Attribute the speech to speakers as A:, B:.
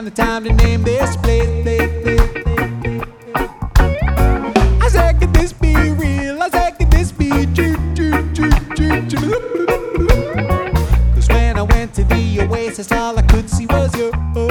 A: the time to name this place. I said, could this be real? I said, could this be true? Cause when I went to the Oasis, all I could see was you.